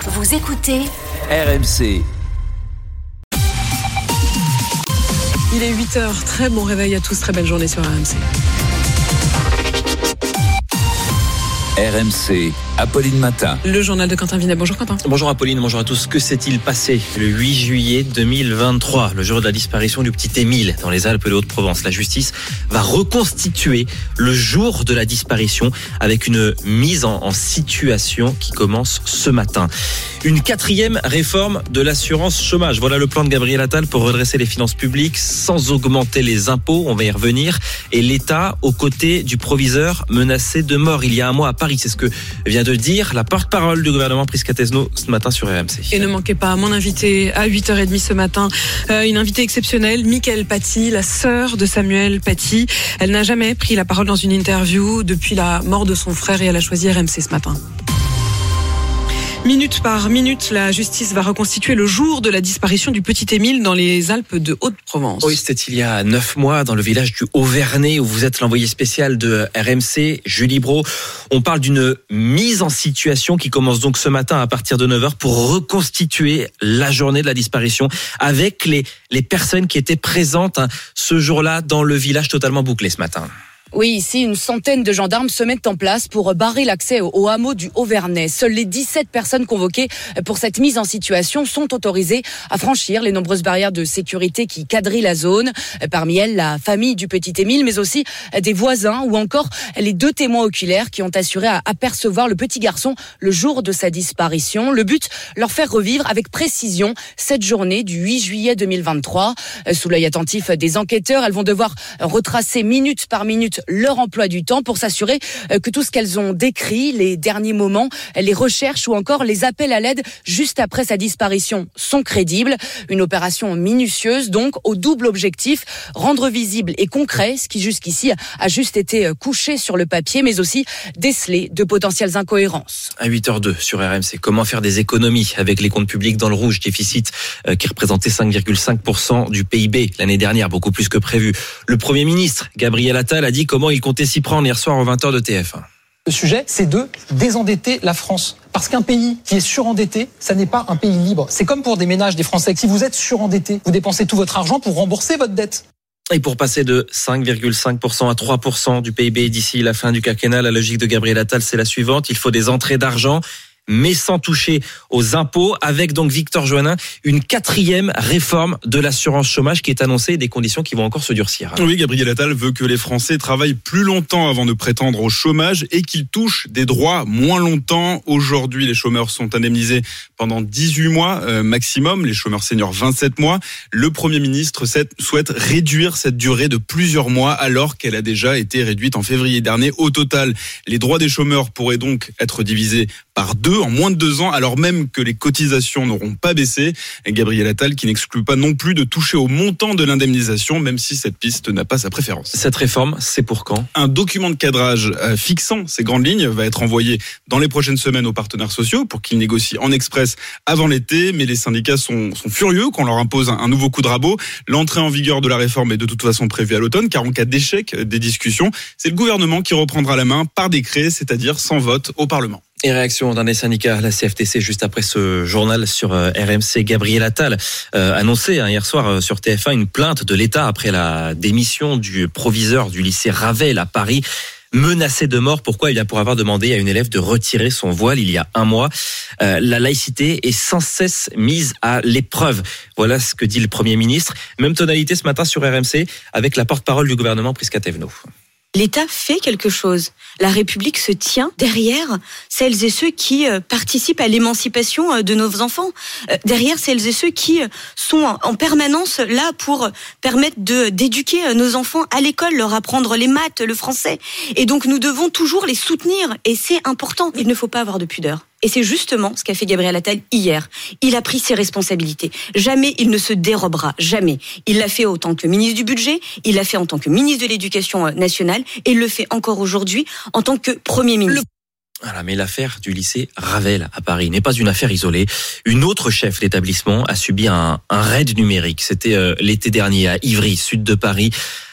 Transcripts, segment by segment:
Vous écoutez RMC. Il est 8h, très bon réveil à tous, très belle journée sur RMC. RMC, Apolline Matin. Le journal de Quentin Vinet. Bonjour Quentin. Bonjour Apolline, bonjour à tous. Que s'est-il passé le 8 juillet 2023, le jour de la disparition du petit Émile dans les Alpes de Haute-Provence? La justice va reconstituer le jour de la disparition avec une mise en situation qui commence ce matin. Une 4e réforme de l'assurance chômage. Voilà le plan de Gabriel Attal pour redresser les finances publiques sans augmenter les impôts. On va y revenir. Et l'État aux côtés du proviseur menacé de mort il y a un mois à Paris. C'est ce que vient de dire la porte-parole du gouvernement Prisca Thévenot ce matin sur RMC. Et ne manquez pas mon invité à 8h30 ce matin. Une invitée exceptionnelle, Mickaëlle Paty, la sœur de Samuel Paty. Elle n'a jamais pris la parole dans une interview depuis la mort de son frère et elle a choisi RMC ce matin. Minute par minute, la justice va reconstituer le jour de la disparition du petit Émile dans les Alpes de Haute-Provence. Oui, c'était il y a 9 mois dans le village du Haut-Vernay où vous êtes l'envoyé spécial de RMC, Julie Brault. On parle d'une mise en situation qui commence donc ce matin à partir de 9h pour reconstituer la journée de la disparition avec les personnes qui étaient présentes ce jour-là dans le village totalement bouclé ce matin. Oui, ici, une centaine de gendarmes se mettent en place pour barrer l'accès au hameau du Haut-Vernay. Seules les 17 personnes convoquées pour cette mise en situation sont autorisées à franchir les nombreuses barrières de sécurité qui quadrillent la zone. Parmi elles, la famille du petit Émile, mais aussi des voisins ou encore les 2 témoins oculaires qui ont assuré à apercevoir le petit garçon le jour de sa disparition. Le but, leur faire revivre avec précision cette journée du 8 juillet 2023. Sous l'œil attentif des enquêteurs, elles vont devoir retracer minute par minute leur emploi du temps pour s'assurer que tout ce qu'elles ont décrit, les derniers moments, les recherches ou encore les appels à l'aide juste après sa disparition sont crédibles. Une opération minutieuse donc au double objectif, rendre visible et concret ce qui jusqu'ici a juste été couché sur le papier mais aussi déceler de potentielles incohérences. À 8h02 sur RMC, comment faire des économies avec les comptes publics dans le rouge, déficit qui représentait 5,5% du PIB l'année dernière, beaucoup plus que prévu. Le Premier ministre Gabriel Attal a dit comment il comptait s'y prendre hier soir aux 20h de TF1. Le sujet, c'est de désendetter la France. Parce qu'un pays qui est surendetté, ça n'est pas un pays libre. C'est comme pour des ménages, des Français. Si vous êtes surendetté, vous dépensez tout votre argent pour rembourser votre dette. Et pour passer de 5,5% à 3% du PIB d'ici la fin du quinquennat, la logique de Gabriel Attal, c'est la suivante. Il faut des entrées d'argent, mais sans toucher aux impôts, avec donc Victor Joannin, une 4e réforme de l'assurance chômage qui est annoncée et des conditions qui vont encore se durcir. Oui, Gabriel Attal veut que les Français travaillent plus longtemps avant de prétendre au chômage et qu'ils touchent des droits moins longtemps. Aujourd'hui, les chômeurs sont indemnisés pendant 18 mois maximum, les chômeurs seniors 27 mois. Le Premier ministre souhaite réduire cette durée de plusieurs mois alors qu'elle a déjà été réduite en février dernier. Au total, les droits des chômeurs pourraient donc être divisés par 2 en moins de 2 ans, alors même que les cotisations n'auront pas baissé. Et Gabriel Attal qui n'exclut pas non plus de toucher au montant de l'indemnisation, même si cette piste n'a pas sa préférence. Cette réforme, c'est pour quand ? Un document de cadrage fixant ces grandes lignes va être envoyé dans les prochaines semaines aux partenaires sociaux pour qu'ils négocient en express avant l'été. Mais les syndicats sont furieux qu'on leur impose un nouveau coup de rabot. L'entrée en vigueur de la réforme est de toute façon prévue à l'automne, car en cas d'échec des discussions, c'est le gouvernement qui reprendra la main par décret, c'est-à-dire sans vote au Parlement. Et réaction d'un des syndicats, la CFTC, juste après ce journal sur RMC. Gabriel Attal annonçait hier soir sur TF1 une plainte de l'État après la démission du proviseur du lycée Ravel à Paris, menacé de mort. Pourquoi ? Eh bien, pour avoir demandé à une élève de retirer son voile il y a un mois. La laïcité est sans cesse mise à l'épreuve. Voilà ce que dit le Premier ministre. Même tonalité ce matin sur RMC avec la porte-parole du gouvernement, Prisca Thévenot. L'État fait quelque chose. La République se tient derrière celles et ceux qui participent à l'émancipation de nos enfants, derrière celles et ceux qui sont en permanence là pour permettre d'éduquer nos enfants à l'école, leur apprendre les maths, le français. Et donc nous devons toujours les soutenir et c'est important. Il ne faut pas avoir de pudeur. Et c'est justement ce qu'a fait Gabriel Attal hier. Il a pris ses responsabilités. Jamais il ne se dérobera, jamais. Il l'a fait en tant que ministre du Budget, il l'a fait en tant que ministre de l'Éducation nationale et il le fait encore aujourd'hui en tant que Premier ministre. Voilà, mais l'affaire du lycée Ravel à Paris n'est pas une affaire isolée. Une autre chef d'établissement a subi un raid numérique. C'était l'été dernier à Ivry, sud de Paris.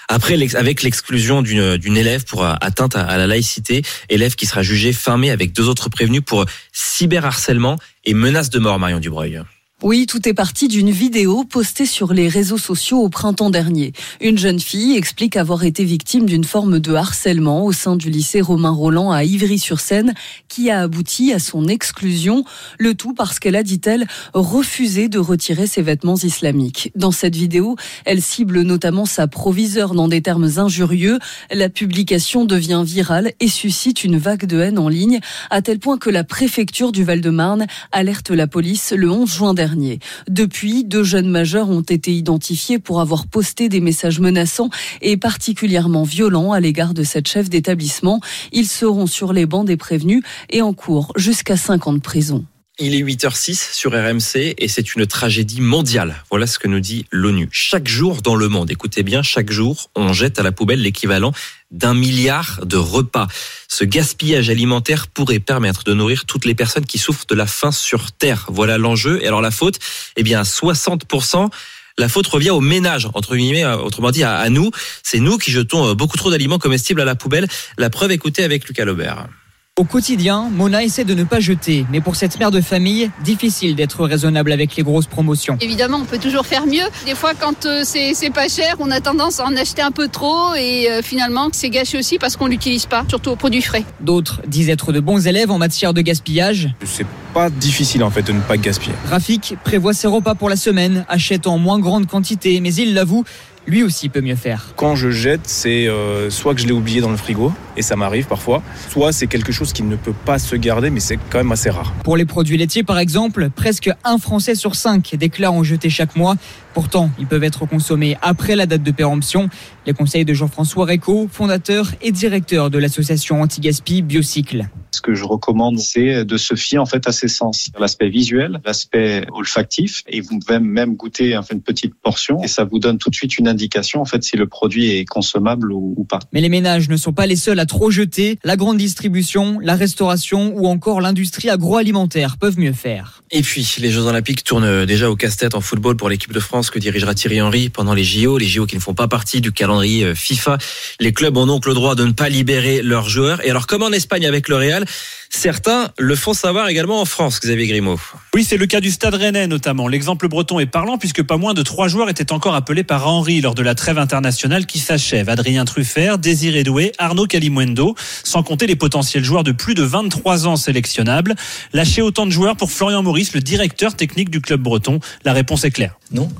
avec l'exclusion d'une élève pour atteinte à la laïcité, élève qui sera jugée fin mai avec 2 autres prévenus pour cyberharcèlement et menace de mort, Marion Dubreuil. Oui, tout est parti d'une vidéo postée sur les réseaux sociaux au printemps dernier. Une jeune fille explique avoir été victime d'une forme de harcèlement au sein du lycée Romain Rolland à Ivry-sur-Seine qui a abouti à son exclusion. Le tout parce qu'elle a, dit-elle, refusé de retirer ses vêtements islamiques. Dans cette vidéo, elle cible notamment sa proviseure dans des termes injurieux. La publication devient virale et suscite une vague de haine en ligne, à tel point que la préfecture du Val-de-Marne alerte la police le 11 juin dernier. Depuis, 2 jeunes majeurs ont été identifiés pour avoir posté des messages menaçants et particulièrement violents à l'égard de cette chef d'établissement. Ils seront sur les bancs des prévenus et encourent jusqu'à 5 ans de prison. Il est 8h06 sur RMC et c'est une tragédie mondiale. Voilà ce que nous dit l'ONU. Chaque jour dans le monde, écoutez bien, chaque jour, on jette à la poubelle l'équivalent d'1 milliard de repas. Ce gaspillage alimentaire pourrait permettre de nourrir toutes les personnes qui souffrent de la faim sur Terre. Voilà l'enjeu. Et alors la faute, eh bien 60%. La faute revient aux ménages, entre guillemets, autrement dit à nous. C'est nous qui jetons beaucoup trop d'aliments comestibles à la poubelle. La preuve, écoutez avec Lucas Laubert. Au quotidien, Mona essaie de ne pas jeter, mais pour cette mère de famille, difficile d'être raisonnable avec les grosses promotions. Évidemment, on peut toujours faire mieux. Des fois, quand c'est pas cher, on a tendance à en acheter un peu trop et finalement, c'est gâché aussi parce qu'on l'utilise pas, surtout aux produits frais. D'autres disent être de bons élèves en matière de gaspillage. C'est pas difficile en fait de ne pas gaspiller. Rafik prévoit ses repas pour la semaine, achète en moins grande quantité, mais il l'avoue, lui aussi peut mieux faire. Quand je jette, c'est soit que je l'ai oublié dans le frigo, et ça m'arrive parfois, soit c'est quelque chose qui ne peut pas se garder, mais c'est quand même assez rare. Pour les produits laitiers par exemple, presque 1 Français sur 5 déclare en jeter chaque mois. Pourtant, ils peuvent être consommés après la date de péremption. Les conseils de Jean-François Réco, fondateur et directeur de l'association anti-gaspi Biocycle. Ce que je recommande, c'est de se fier en fait à ses sens. L'aspect visuel, l'aspect olfactif, et vous pouvez même goûter une petite portion, et ça vous donne tout de suite une indication en fait si le produit est consommable ou pas. Mais les ménages ne sont pas les seuls à trop jeter. La grande distribution, la restauration ou encore l'industrie agroalimentaire peuvent mieux faire. Et puis, les Jeux Olympiques tournent déjà au casse-tête en football pour l'équipe de France que dirigera Thierry Henry pendant les JO qui ne font pas partie du calendrier FIFA. Les clubs ont donc le droit de ne pas libérer leurs joueurs. Et alors, comme en Espagne avec le Real, certains le font savoir également en France, Xavier Grimaud. Oui, c'est le cas du Stade Rennais notamment. L'exemple breton est parlant puisque pas moins de 3 joueurs étaient encore appelés par Henry lors de la trêve internationale qui s'achève. Adrien Truffert, Désiré Doué, Arnaud Calimundo, sans compter les potentiels joueurs de plus de 23 ans sélectionnables. Lâcher autant de joueurs pour Florian Maurice, le directeur technique du club breton. La réponse est claire. Non.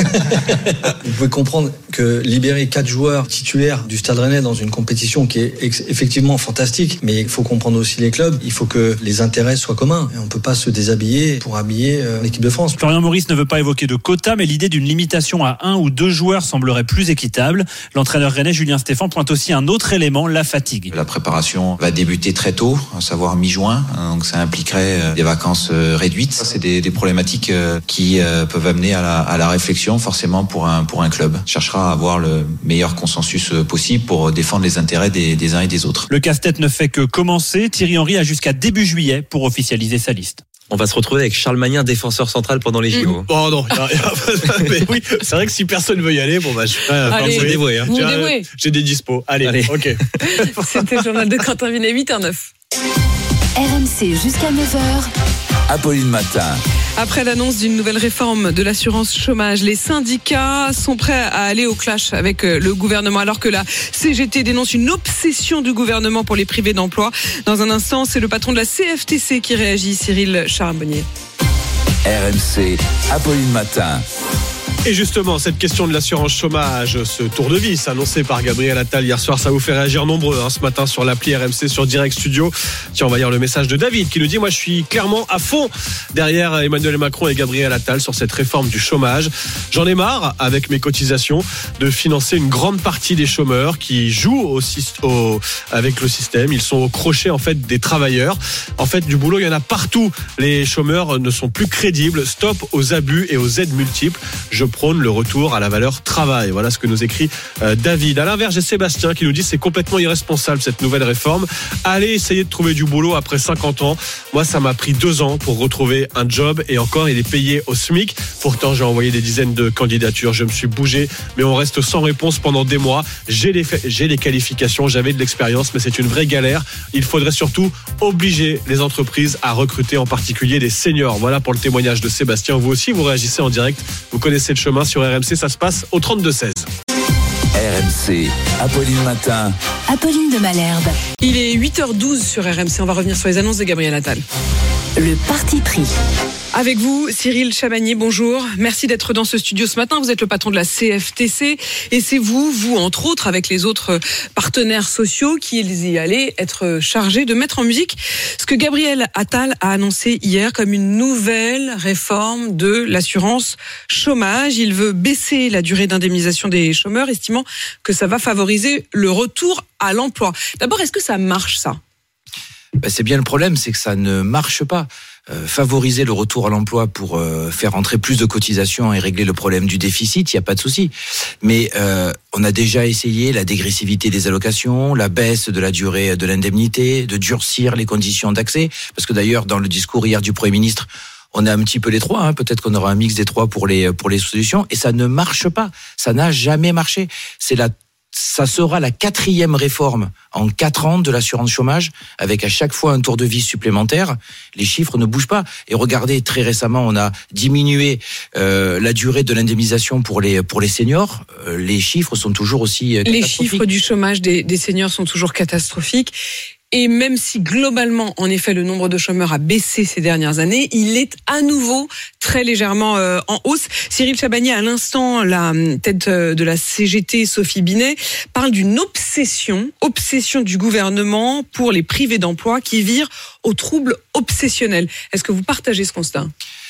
Vous pouvez comprendre que libérer 4 joueurs titulaires du Stade Rennais dans une compétition qui est effectivement fantastique, mais il faut comprendre aussi les clubs, il faut que les intérêts soient communs. Et on ne peut pas se déshabiller pour habiller l'équipe de France. Florian Maurice ne veut pas évoquer de quota, mais l'idée d'une limitation à 1 ou 2 joueurs semblerait plus équitable. L'entraîneur rennais Julien Stéphan pointe aussi un autre élément, la fatigue. La préparation va débuter très tôt, à savoir mi-juin, donc ça impliquerait des vacances réduites. C'est des problématiques qui peuvent amener à la réflexion forcément pour un club. On cherchera à avoir le meilleur consensus possible pour défendre les intérêts des uns et des autres. Le casse-tête ne fait que commencer. Thierry Henry a jusqu'à début juillet pour officialiser sa liste. On va se retrouver avec Charles Magnin, défenseur central pendant les JO. Oh non, mais oui, c'est vrai que si personne veut y aller, bon bah je vais se dévouer. Hein. J'ai des dispos. Allez. Ok. C'était le journal de Quentin Vinet, 8h09. RMC jusqu'à 9h. Apolline Matin. Après l'annonce d'une nouvelle réforme de l'assurance chômage, les syndicats sont prêts à aller au clash avec le gouvernement, alors que la CGT dénonce une obsession du gouvernement pour les privés d'emploi. Dans un instant, c'est le patron de la CFTC qui réagit, Cyril Charbonnier. RMC, Apolline Matin. Et justement, cette question de l'assurance chômage, ce tour de vis annoncé par Gabriel Attal hier soir, ça vous fait réagir nombreux ce matin sur l'appli RMC, sur Direct Studio. Tiens, on va lire le message de David qui nous dit « Moi, je suis clairement à fond derrière Emmanuel Macron et Gabriel Attal sur cette réforme du chômage. J'en ai marre, avec mes cotisations, de financer une grande partie des chômeurs qui jouent avec le système. Ils sont au crochet en fait des travailleurs. En fait, du boulot, il y en a partout. Les chômeurs ne sont plus crédibles. Stop aux abus et aux aides multiples. Je prône le retour à la valeur travail. Voilà ce que nous écrit David. À l'inverse, j'ai Sébastien qui nous dit c'est complètement irresponsable cette nouvelle réforme. Allez essayer de trouver du boulot après 50 ans. Moi, ça m'a pris 2 ans pour retrouver un job et encore, il est payé au SMIC. Pourtant, j'ai envoyé des dizaines de candidatures. Je me suis bougé, mais on reste sans réponse pendant des mois. J'ai les qualifications, j'avais de l'expérience, mais c'est une vraie galère. Il faudrait surtout obliger les entreprises à recruter, en particulier des seniors. Voilà pour le témoignage de Sébastien. Vous aussi, vous réagissez en direct. Vous connaissez le chemin sur RMC, ça se passe au 32-16. RMC, Apolline Matin. Apolline de Malherbe. Il est 8h12 sur RMC. On va revenir sur les annonces de Gabriel Attal. Le parti pris. Avec vous, Cyril Chabagnier, bonjour. Merci d'être dans ce studio ce matin. Vous êtes le patron de la CFTC et c'est vous, entre autres, avec les autres partenaires sociaux, qui y allez être chargés de mettre en musique ce que Gabriel Attal a annoncé hier comme une nouvelle réforme de l'assurance chômage. Il veut baisser la durée d'indemnisation des chômeurs, estimant que ça va favoriser le retour à l'emploi. D'abord, est-ce que ça marche, ça ? C'est bien le problème, c'est que ça ne marche pas. Favoriser le retour à l'emploi pour faire entrer plus de cotisations et régler le problème du déficit, il n'y a pas de souci. Mais on a déjà essayé la dégressivité des allocations, la baisse de la durée de l'indemnité, de durcir les conditions d'accès. Parce que d'ailleurs, dans le discours hier du Premier ministre, on a un petit peu les trois, hein. Peut-être qu'on aura un mix des trois pour les solutions. Et ça ne marche pas. Ça n'a jamais marché. Ça sera la 4e réforme en 4 ans de l'assurance chômage, avec à chaque fois un tour de vis supplémentaire. Les chiffres ne bougent pas. Et regardez, très récemment, on a diminué la durée de l'indemnisation pour les seniors. Les chiffres sont toujours aussi catastrophiques. Les chiffres du chômage des seniors sont toujours catastrophiques. Et même si globalement, en effet, le nombre de chômeurs a baissé ces dernières années, il est à nouveau très légèrement en hausse. Cyril Chabagnier, à l'instant, la tête de la CGT, Sophie Binet, parle d'une obsession du gouvernement pour les privés d'emploi qui vire aux troubles obsessionnels. Est-ce que vous partagez ce constat ?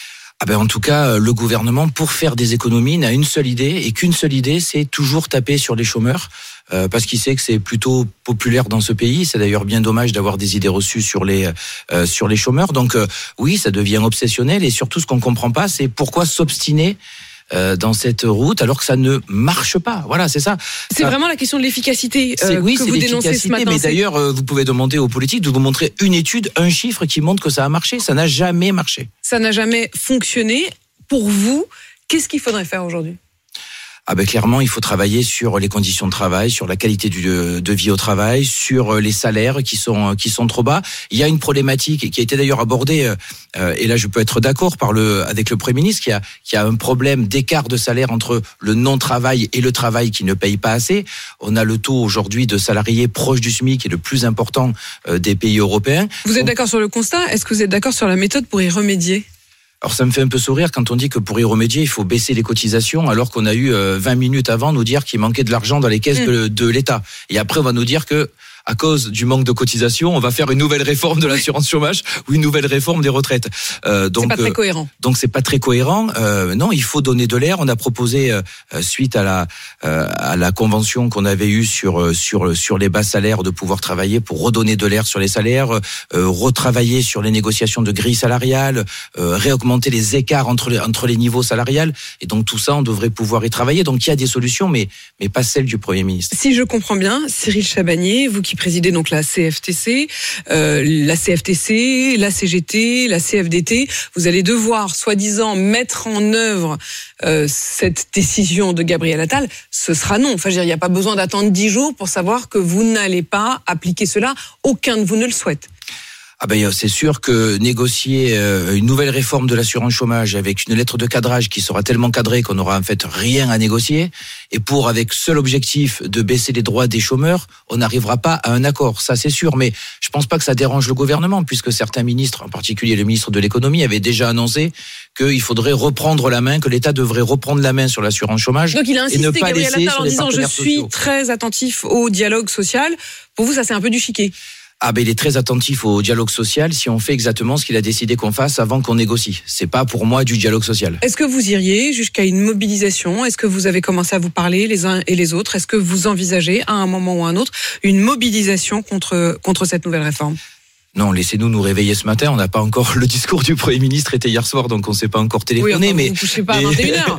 En tout cas, le gouvernement, pour faire des économies, n'a une seule idée, et qu'une seule idée, c'est toujours taper sur les chômeurs, parce qu'il sait que c'est plutôt populaire dans ce pays. C'est d'ailleurs bien dommage d'avoir des idées reçues sur les chômeurs. Donc oui, ça devient obsessionnel, et surtout ce qu'on comprend pas, c'est pourquoi s'obstiner dans cette route alors que ça ne marche pas. Voilà, c'est ça. C'est vraiment la question de l'efficacité que vous dénoncez ce matin. Mais d'ailleurs, vous pouvez demander aux politiques de vous montrer une étude, un chiffre qui montre que ça a marché. Ça n'a jamais marché. Ça n'a jamais fonctionné. Pour vous, qu'est-ce qu'il faudrait faire aujourd'hui ? Clairement, il faut travailler sur les conditions de travail, sur la qualité de vie au travail, sur les salaires qui sont trop bas. Il y a une problématique qui a été d'ailleurs abordée, et là je peux être d'accord avec le Premier ministre, qui a un problème d'écart de salaire entre le non-travail et le travail qui ne paye pas assez. On a le taux aujourd'hui de salariés proche du SMIC qui est le plus important des pays européens. Vous êtes d'accord sur le constat ? Est-ce que vous êtes d'accord sur la méthode pour y remédier ? Alors ça me fait un peu sourire quand on dit que pour y remédier, il faut baisser les cotisations, alors qu'on a eu 20 minutes avant nous dire qu'il manquait de l'argent dans les caisses de l'État. Et après, on va nous dire que, à cause du manque de cotisation, on va faire une nouvelle réforme de l'assurance chômage ou une nouvelle réforme des retraites. Donc, c'est pas très cohérent. Donc c'est pas très cohérent. Non, il faut donner de l'air. On a proposé, suite à la convention qu'on avait eue sur les bas salaires, de pouvoir travailler pour redonner de l'air sur les salaires, retravailler sur les négociations de grille salariale, réaugmenter les écarts entre les niveaux salariales. Et donc tout ça, on devrait pouvoir y travailler. Donc il y a des solutions, mais pas celles du Premier ministre. Si je comprends bien, Cyril Chabagnier, vous qui présidez donc la CFTC, la CGT, la CFDT, vous allez devoir, soi-disant, mettre en œuvre cette décision de Gabriel Attal. Ce sera non. Enfin, il n'y a pas besoin d'attendre 10 jours pour savoir que vous n'allez pas appliquer cela. Aucun de vous ne le souhaite. C'est sûr que négocier une nouvelle réforme de l'assurance chômage avec une lettre de cadrage qui sera tellement cadrée qu'on n'aura en fait rien à négocier, et avec seul objectif de baisser les droits des chômeurs, on n'arrivera pas à un accord. Ça, c'est sûr. Mais je pense pas que ça dérange le gouvernement, puisque certains ministres, en particulier le ministre de l'économie, avaient déjà annoncé qu'il faudrait reprendre la main, que l'État devrait reprendre la main sur l'assurance chômage. Donc il a insisté, et ne pas Gabriel laisser Attal, en disant je suis très attentif au dialogue social. Pour vous, ça c'est un peu du chiquet. Il est très attentif au dialogue social si on fait exactement ce qu'il a décidé qu'on fasse avant qu'on négocie. C'est pas pour moi du dialogue social. Est-ce que vous iriez jusqu'à une mobilisation ? Est-ce que vous avez commencé à vous parler les uns et les autres ? Est-ce que vous envisagez à un moment ou à un autre une mobilisation contre cette nouvelle réforme ? Non, laissez-nous nous réveiller ce matin. On n'a pas encore le discours du Premier ministre était hier soir, donc on ne s'est pas encore téléphoné. Oui, vous ne couchez pas à 21h.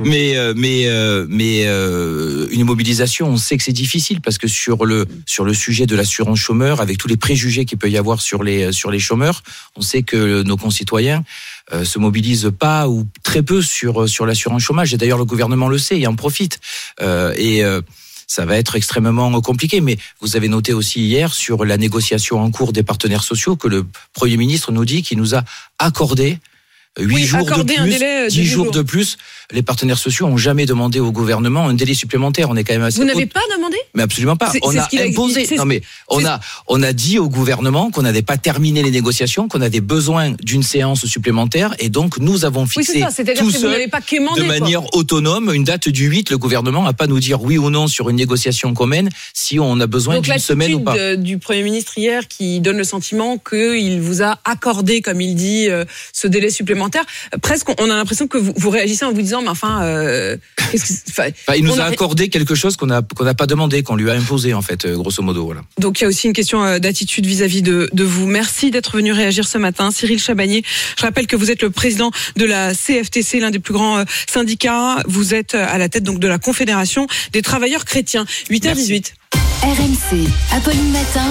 mais une mobilisation, on sait que c'est difficile parce que sur le sujet de l'assurance chômeur, avec tous les préjugés qu'il peut y avoir sur les chômeurs, on sait que nos concitoyens se mobilisent pas ou très peu sur l'assurance chômage. Et d'ailleurs, le gouvernement le sait et en profite. Ça va être extrêmement compliqué, mais vous avez noté aussi hier sur la négociation en cours des partenaires sociaux que le Premier ministre nous dit qu'il nous a accordé 8 jours de plus, 10 jours de plus. Les partenaires sociaux n'ont jamais demandé au gouvernement un délai supplémentaire. On est quand même assez. Vous n'avez pas demandé ? Mais absolument pas. On a imposé. Non mais on a dit au gouvernement qu'on n'avait pas terminé les négociations, qu'on avait besoin d'une séance supplémentaire, et donc nous avons fixé tout seul, de manière autonome, une date du 8. Le gouvernement n'a pas nous dire oui ou non sur une négociation commune si on a besoin d'une semaine ou pas. Donc l'attitude du Premier ministre hier qui donne le sentiment qu'il vous a accordé, comme il dit, ce délai supplémentaire. Presque, on a l'impression que vous réagissez en vous disant, mais enfin, il nous a accordé quelque chose qu'on n'a pas demandé, qu'on lui a imposé en fait, grosso modo. Voilà. Donc il y a aussi une question d'attitude vis-à-vis de vous. Merci d'être venu réagir ce matin, Cyril Chabagnier. Je rappelle que vous êtes le président de la CFTC, l'un des plus grands syndicats. Vous êtes à la tête donc de la Confédération des travailleurs chrétiens. 8h18. RMC, Apolline Matin.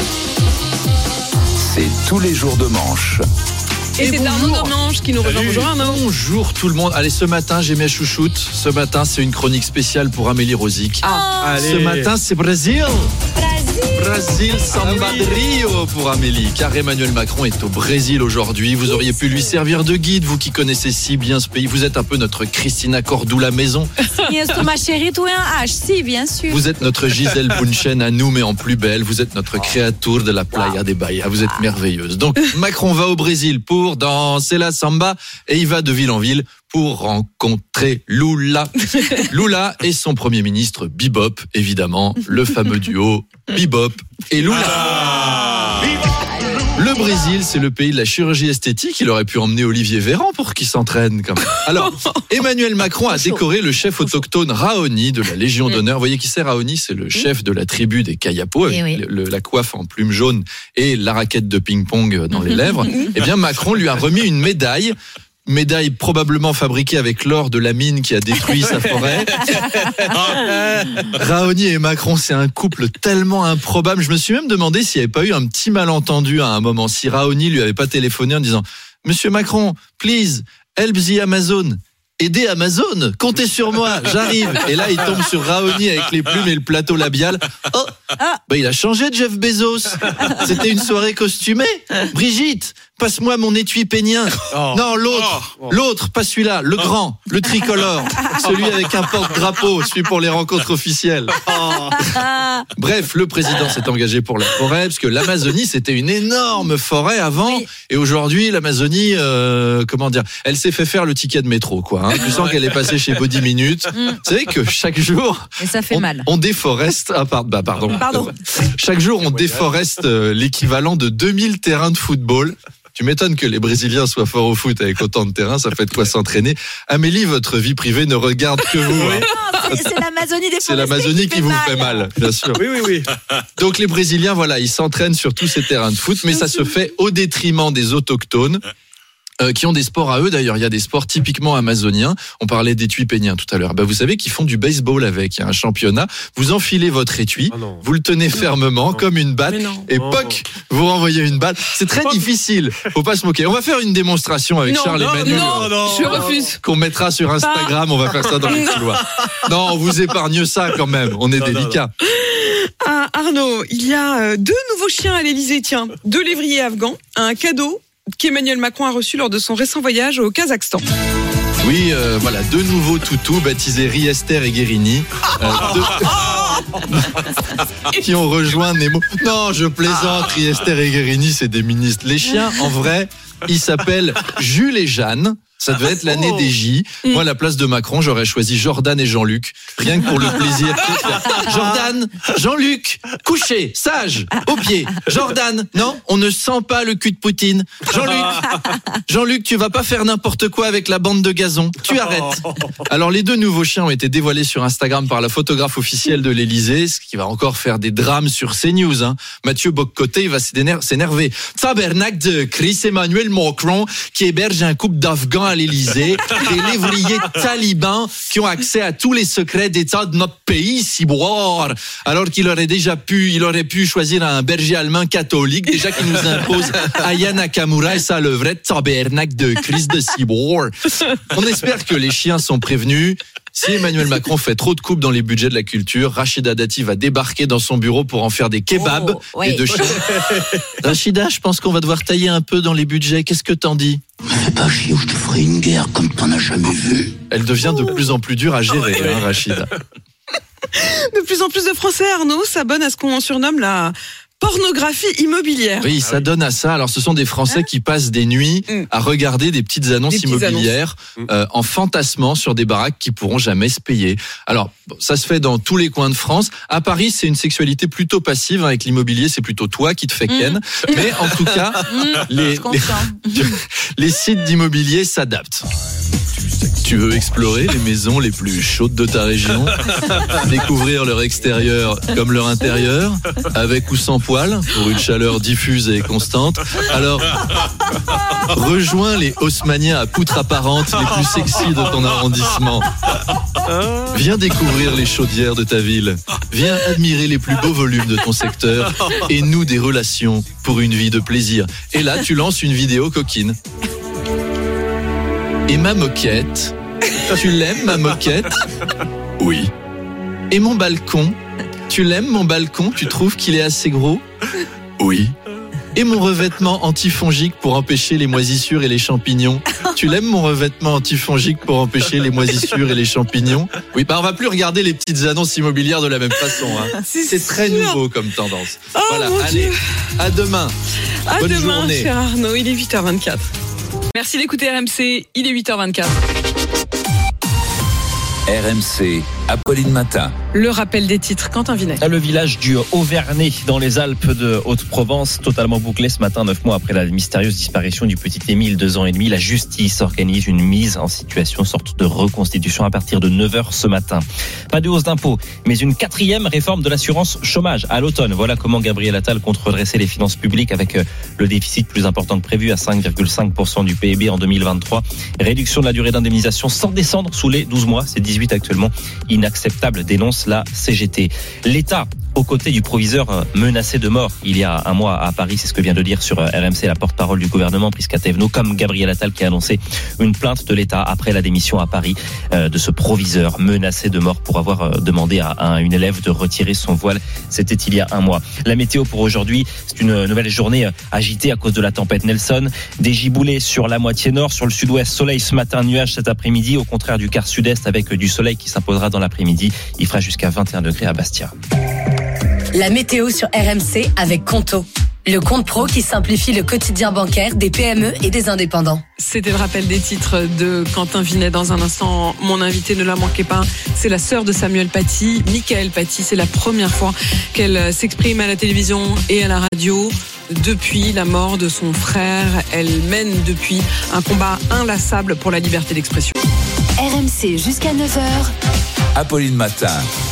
C'est tous les jours de manche. Et c'est Arnaud Dormanche qui nous rejoint. Bonjour Arnaud. Bonjour tout le monde. Allez, ce matin, j'ai mes chouchoutes. Ce matin, c'est une chronique spéciale pour Amélie Rosic. Ce matin, c'est Brésil, Samba de Rio pour Amélie. Car Emmanuel Macron est au Brésil aujourd'hui. Vous auriez pu lui servir de guide, vous qui connaissez si bien ce pays. Vous êtes un peu notre Christina Cordula maison. Ma chérie, tu es un H, si, bien sûr. Vous êtes notre Gisèle Bunchen à nous, mais en plus belle. Vous êtes notre créature de la Playa de Bahia. Vous êtes merveilleuse. Donc, Macron va au Brésil pour danser la samba et il va de ville en ville pour rencontrer Lula. Lula et son Premier ministre Bebop, évidemment, le fameux duo Bebop et Lula. Le Brésil, c'est le pays de la chirurgie esthétique. Il aurait pu emmener Olivier Véran pour qu'il s'entraîne quand même. Alors, Emmanuel Macron a décoré le chef autochtone Raoni de la Légion d'honneur. Vous voyez qui c'est Raoni ? C'est le chef de la tribu des Kayapo, avec la coiffe en plume jaune et la raquette de ping-pong dans les lèvres. Eh bien, Macron lui a remis une médaille probablement fabriquée avec l'or de la mine qui a détruit sa forêt. Raoni et Macron, c'est un couple tellement improbable. Je me suis même demandé s'il n'y avait pas eu un petit malentendu à un moment, si Raoni lui avait pas téléphoné en disant « Monsieur Macron, please, help the Amazon ». Aidez Amazon, comptez sur moi, j'arrive. Et là, il tombe sur Raoni avec les plumes et le plateau labial. Oh, il a changé Jeff Bezos. C'était une soirée costumée. Brigitte, passe-moi mon étui pénien. Non, l'autre, pas celui-là, le grand, le tricolore, celui avec un porte-drapeau, celui pour les rencontres officielles. Bref, le président s'est engagé pour la forêt, parce que l'Amazonie, c'était une énorme forêt avant, et aujourd'hui, l'Amazonie, elle s'est fait faire le ticket de métro, quoi. Tu sens qu'elle est passée chez Body Minute. Vous savez que chaque jour, et ça fait mal. On déforeste. Pardon. Chaque jour, on déforeste l'équivalent de 2000 terrains de football. Tu m'étonnes que les Brésiliens soient forts au foot avec autant de terrain, ça fait de quoi s'entraîner. Amélie, votre vie privée ne regarde que vous. C'est l'Amazonie des C'est l'Amazonie qui vous fait mal, bien sûr. Oui. Donc les Brésiliens, ils s'entraînent sur tous ces terrains de foot, mais ça se fait au détriment des autochtones. Qui ont des sports à eux. D'ailleurs, il y a des sports typiquement amazoniens. On parlait d'étui pénien tout à l'heure. Vous savez qu'ils font du baseball avec. Il y a un championnat. Vous enfilez votre étui, vous le tenez fermement comme une batte, et poc, vous renvoyez une balle. C'est très difficile. Faut pas se moquer. On va faire une démonstration avec Charles Emmanuel. Non, je refuse. Qu'on mettra sur Instagram. On va faire ça dans les couloirs. Non, on vous épargne ça quand même. On est délicat. Arnaud, il y a 2 nouveaux chiens à l'Élysée. Tiens, 2 lévriers afghans. Un cadeau qu'Emmanuel Macron a reçu lors de son récent voyage au Kazakhstan. Oui, 2 nouveaux toutous baptisés Riester et Guérini. Qui ont rejoint Nemo. Non, je plaisante, Riester et Guérini, c'est des ministres. Les chiens, en vrai, ils s'appellent Jules et Jeanne. Ça devait être l'année des J. Moi, à la place de Macron, j'aurais choisi Jordan et Jean-Luc. Rien que pour le plaisir. Jordan, Jean-Luc, couché, sage, au pied. Jordan, non, on ne sent pas le cul de Poutine. Jean-Luc, tu vas pas faire n'importe quoi avec la bande de gazon. Tu arrêtes. Alors, les deux nouveaux chiens ont été dévoilés sur Instagram par la photographe officielle de l'Élysée, ce qui va encore faire des drames sur CNews. Mathieu Bock-Côté, il va s'énerver. Tabernacle de Chris Emmanuel Macron qui héberge un couple d'Afghans à l'Élysée, des lévriers talibans qui ont accès à tous les secrets d'État de notre pays, ciboire. Alors qu'il aurait pu choisir un berger allemand catholique, déjà qu'il nous impose Aya Nakamura et ça le vrai tabernacle de Chris de ciboire. On espère que les chiens sont prévenus. Si Emmanuel Macron fait trop de coupes dans les budgets de la culture, Rachida Dati va débarquer dans son bureau pour en faire des kebabs et de chiens. Rachida, je pense qu'on va devoir tailler un peu dans les budgets. Qu'est-ce que t'en dis? Me fais pas chier ou je te ferai une guerre comme t'en as jamais vu. Elle devient de plus en plus dure à gérer, Rachida. De plus en plus de Français, Arnaud, s'abonnent à ce qu'on surnomme la pornographie immobilière. Oui, ça donne à ça. Alors, ce sont des Français qui passent des nuits à regarder des petites annonces immobilières en fantasmant sur des baraques qui pourront jamais se payer. Alors, ça se fait dans tous les coins de France. À Paris, c'est une sexualité plutôt passive. Avec l'immobilier, c'est plutôt toi qui te fais ken. Mais en tout cas, les sites d'immobilier s'adaptent. Tu veux explorer les maisons les plus chaudes de ta région, découvrir leur extérieur comme leur intérieur, avec ou sans poils, pour une chaleur diffuse et constante. Alors, rejoins les haussmanniens à poutres apparentes les plus sexy de ton arrondissement. Viens découvrir les chaudières de ta ville. Viens admirer les plus beaux volumes de ton secteur et noue des relations pour une vie de plaisir. Et là, tu lances une vidéo coquine. Et ma moquette, tu l'aimes ma moquette? Oui. Et mon balcon, tu l'aimes mon balcon? Tu trouves qu'il est assez gros? Oui. Et mon revêtement antifongique pour empêcher les moisissures et les champignons? Tu l'aimes mon revêtement antifongique pour empêcher les moisissures et les champignons? Oui, on va plus regarder les petites annonces immobilières de la même façon. C'est très nouveau comme tendance. Voilà, allez, à demain. Bonne journée. Cher Arnaud, il est 8h24. Merci d'écouter RMC, il est 8h24. RMC, Apolline Matin. Le rappel des titres, Quentin Vinet. Le village du Auvernais dans les Alpes de Haute-Provence, totalement bouclé ce matin, 9 mois après la mystérieuse disparition du petit Émile, 2 ans et demi. La justice organise une mise en situation, sorte de reconstitution à partir de 9h ce matin. Pas de hausse d'impôts, mais une 4e réforme de l'assurance chômage à l'automne. Voilà comment Gabriel Attal compte redresser les finances publiques avec le déficit plus important que prévu à 5,5% du PIB en 2023. Réduction de la durée d'indemnisation sans descendre sous les 12 mois, c'est 18 actuellement. Inacceptable, dénonce la CGT. L'État, aux côtés du proviseur menacé de mort il y a un mois à Paris, c'est ce que vient de dire sur RMC la porte-parole du gouvernement, Prisca Thévenot, comme Gabriel Attal qui a annoncé une plainte de l'État après la démission à Paris de ce proviseur menacé de mort pour avoir demandé à une élève de retirer son voile. C'était il y a un mois. La météo pour aujourd'hui, c'est une nouvelle journée agitée à cause de la tempête Nelson. Des giboulées sur la moitié nord, sur le sud-ouest, soleil ce matin, nuages cet après-midi, au contraire du quart sud-est avec du soleil qui s'imposera dans l'après-midi. Il fera jusqu'à 21 degrés à Bastia. La météo sur RMC avec Conto. Le compte pro qui simplifie le quotidien bancaire des PME et des indépendants. C'était le rappel des titres de Quentin Vinet. Dans un instant, mon invité, ne la manquez pas, c'est la sœur de Samuel Paty, Mickaëlle Paty. C'est la première fois qu'elle s'exprime à la télévision et à la radio. Depuis la mort de son frère, elle mène depuis un combat inlassable pour la liberté d'expression. RMC jusqu'à 9h. Apolline Matin.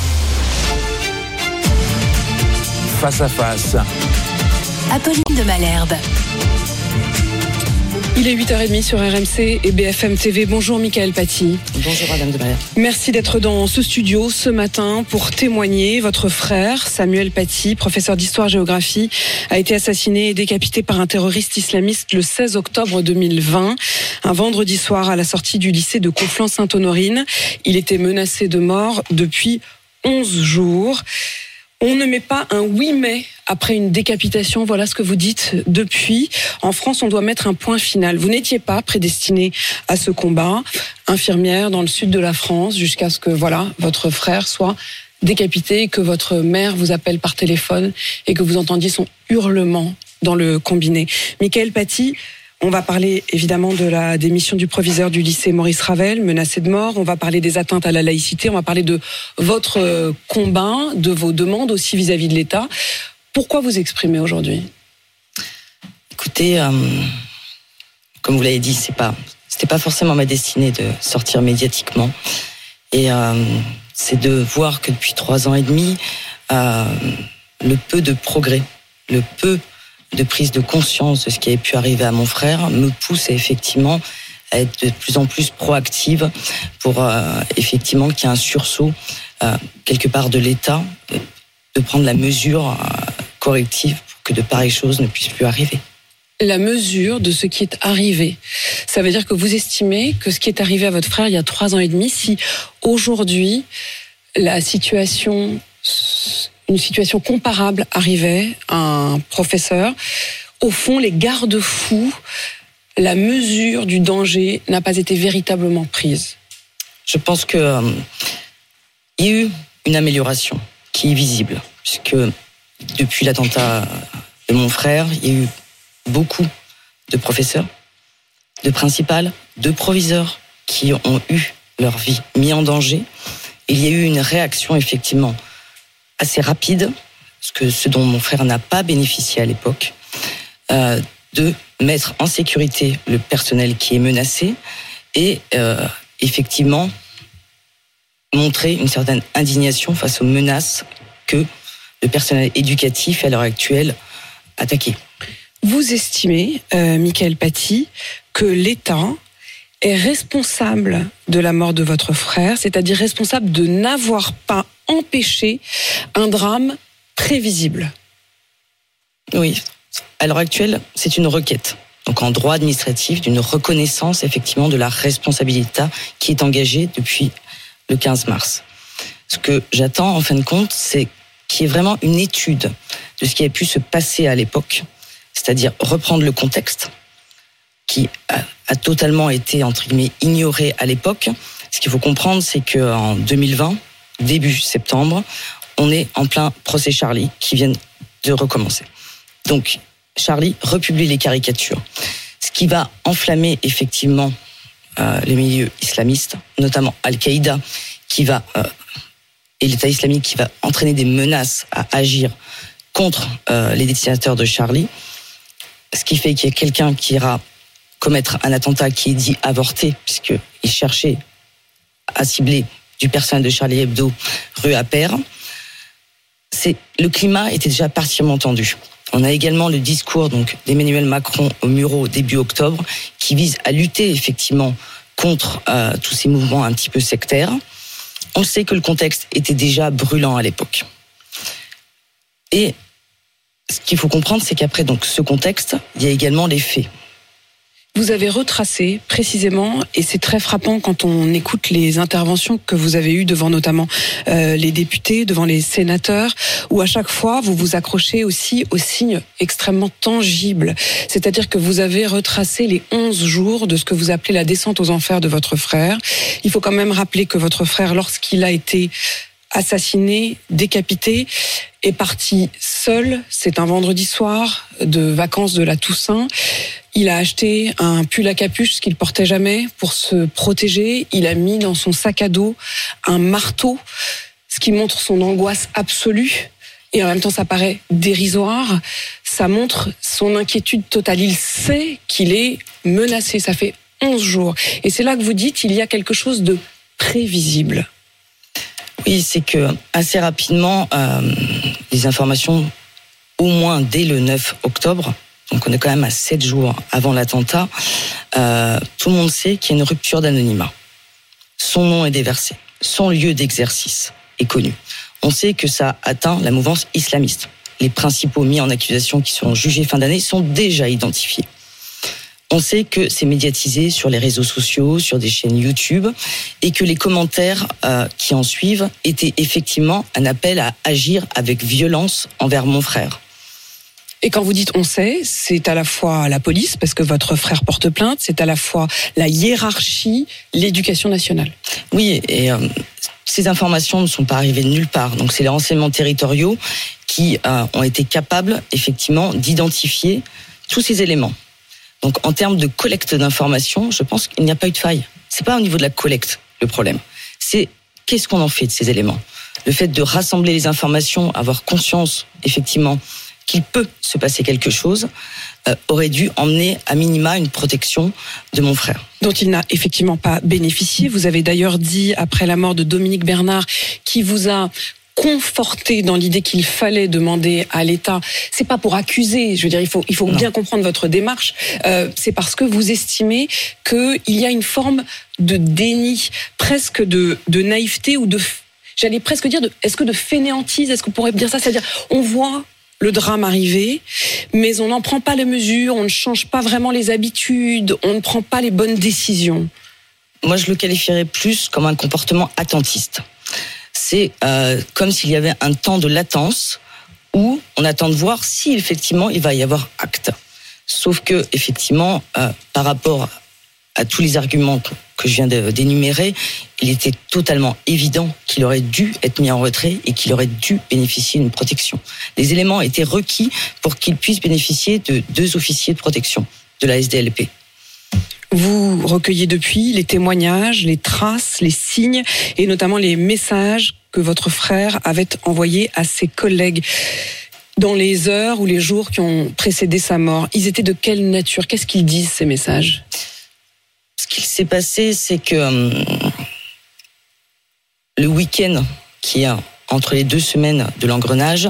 Face à face. Apolline de Malherbe. Il est 8h30 sur RMC et BFM TV. Bonjour Mickaëlle Paty. Bonjour Madame de Malherbe. Merci d'être dans ce studio ce matin pour témoigner. Votre frère, Samuel Paty, professeur d'histoire-géographie, a été assassiné et décapité par un terroriste islamiste le 16 octobre 2020, un vendredi soir à la sortie du lycée de Conflans-Sainte-Honorine. Il était menacé de mort depuis 11 jours. On ne met pas un oui mais après une décapitation, voilà ce que vous dites depuis. En France, on doit mettre un point final. Vous n'étiez pas prédestiné à ce combat, infirmière dans le sud de la France, jusqu'à ce que votre frère soit décapité, que votre mère vous appelle par téléphone et que vous entendiez son hurlement dans le combiné. Mickaëlle Paty, On va parler évidemment de la démission du proviseur du lycée Maurice Ravel, menacé de mort. On va parler des atteintes à la laïcité. On va parler de votre combat, de vos demandes aussi vis-à-vis de l'État. Pourquoi vous exprimez aujourd'hui ? Écoutez, comme vous l'avez dit, c'était pas forcément ma destinée de sortir médiatiquement. Et c'est de voir que depuis 3 ans et demi, le peu de progrès, le peu de prise de conscience de ce qui avait pu arriver à mon frère me pousse effectivement à être de plus en plus proactive pour effectivement qu'il y ait un sursaut quelque part de l'État, de prendre la mesure corrective pour que de pareilles choses ne puissent plus arriver. La mesure de ce qui est arrivé, ça veut dire que vous estimez que ce qui est arrivé à votre frère il y a 3 ans et demi, si aujourd'hui une situation comparable arrivait à un professeur, au fond, les garde-fous, la mesure du danger n'a pas été véritablement prise. Je pense que il y a eu une amélioration qui est visible, puisque depuis l'attentat de mon frère, il y a eu beaucoup de professeurs, de principales, de proviseurs qui ont eu leur vie mise en danger. Il y a eu une réaction effectivement assez rapide, ce dont mon frère n'a pas bénéficié à l'époque, de mettre en sécurité le personnel qui est menacé et effectivement montrer une certaine indignation face aux menaces que le personnel éducatif à l'heure actuelle attaqué. Vous estimez, Mickaël Paty, que l'État est responsable de la mort de votre frère, c'est-à-dire responsable de n'avoir pas empêché un drame prévisible. Oui. À l'heure actuelle, c'est une requête. Donc en droit administratif, d'une reconnaissance effectivement de la responsabilité qui est engagée depuis le 15 mars. Ce que j'attends en fin de compte, c'est qu'il y ait vraiment une étude de ce qui a pu se passer à l'époque, c'est-à-dire reprendre le contexte qui a totalement été, entre guillemets, ignoré à l'époque. Ce qu'il faut comprendre, c'est qu'en 2020, début septembre, on est en plein procès Charlie qui vient de recommencer. Donc, Charlie republie les caricatures. Ce qui va enflammer effectivement les milieux islamistes, notamment Al-Qaïda, et l'État islamique qui va entraîner des menaces à agir contre les destinataires de Charlie. Ce qui fait qu'il y a quelqu'un qui ira commettre un attentat qui est dit avorté, puisqu'il cherchait à cibler du personnel de Charlie Hebdo, rue Appert. Le climat était déjà particulièrement tendu. On a également le discours d'Emmanuel Macron au Muro début octobre, qui vise à lutter effectivement contre tous ces mouvements un petit peu sectaires. On sait que le contexte était déjà brûlant à l'époque. Et ce qu'il faut comprendre, c'est qu'après ce contexte, il y a également les faits. Vous avez retracé précisément, et c'est très frappant quand on écoute les interventions que vous avez eues devant notamment les députés, devant les sénateurs, où à chaque fois vous vous accrochez aussi aux signes extrêmement tangibles. C'est-à-dire que vous avez retracé les 11 jours de ce que vous appelez la descente aux enfers de votre frère. Il faut quand même rappeler que votre frère, lorsqu'il a été assassiné, décapité, est parti seul. C'est un vendredi soir de vacances de la Toussaint. Il a acheté un pull à capuche, ce qu'il portait jamais, pour se protéger. Il a mis dans son sac à dos un marteau, ce qui montre son angoisse absolue. Et en même temps, ça paraît dérisoire. Ça montre son inquiétude totale. Il sait qu'il est menacé. Ça fait 11 jours. Et c'est là que vous dites, il y a quelque chose de prévisible. Oui, c'est que assez rapidement, les informations, au moins dès le 9 octobre, donc on est quand même à 7 jours avant l'attentat, tout le monde sait qu'il y a une rupture d'anonymat. Son nom est déversé, son lieu d'exercice est connu. On sait que ça atteint la mouvance islamiste. Les principaux mis en accusation qui seront jugés fin d'année sont déjà identifiés. On sait que c'est médiatisé sur les réseaux sociaux, sur des chaînes YouTube, et que les commentaires qui en suivent étaient effectivement un appel à agir avec violence envers mon frère. Et quand vous dites on sait, c'est à la fois la police, parce que votre frère porte plainte, c'est à la fois la hiérarchie, l'éducation nationale. Oui, et ces informations ne sont pas arrivées de nulle part. Donc c'est les renseignements territoriaux qui ont été capables effectivement d'identifier tous ces éléments. Donc en termes de collecte d'informations, je pense qu'il n'y a pas eu de faille. C'est pas au niveau de la collecte le problème. C'est qu'est-ce qu'on en fait de ces éléments. Le fait de rassembler les informations, avoir conscience effectivement qu'il peut se passer quelque chose, aurait dû emmener à minima une protection de mon frère. Dont il n'a effectivement pas bénéficié. Vous avez d'ailleurs dit, après la mort de Dominique Bernard, qui vous a conforté dans l'idée qu'il fallait demander à l'État. C'est pas pour accuser, je veux dire, il faut bien comprendre votre démarche. C'est parce que vous estimez qu'il y a une forme de déni, presque de naïveté ou j'allais presque dire, est-ce que de fainéantise, est-ce qu'on pourrait dire ça? C'est-à-dire, on voit le drame arriver, mais on n'en prend pas les mesures, on ne change pas vraiment les habitudes, on ne prend pas les bonnes décisions. Moi, je le qualifierais plus comme un comportement attentiste. C'est comme s'il y avait un temps de latence où on attend de voir si effectivement il va y avoir acte. Sauf que effectivement, par rapport à tous les arguments que je viens d'énumérer, il était totalement évident qu'il aurait dû être mis en retrait et qu'il aurait dû bénéficier d'une protection. Les éléments étaient requis pour qu'il puisse bénéficier de 2 officiers de protection de la SDLP. Vous recueillez depuis les témoignages, les traces, les signes et notamment les messages que votre frère avait envoyés à ses collègues dans les heures ou les jours qui ont précédé sa mort. Ils étaient de quelle nature? Qu'est-ce qu'ils disent, ces messages? Ce qu'il s'est passé, c'est que le week-end qui est entre les 2 semaines de l'engrenage,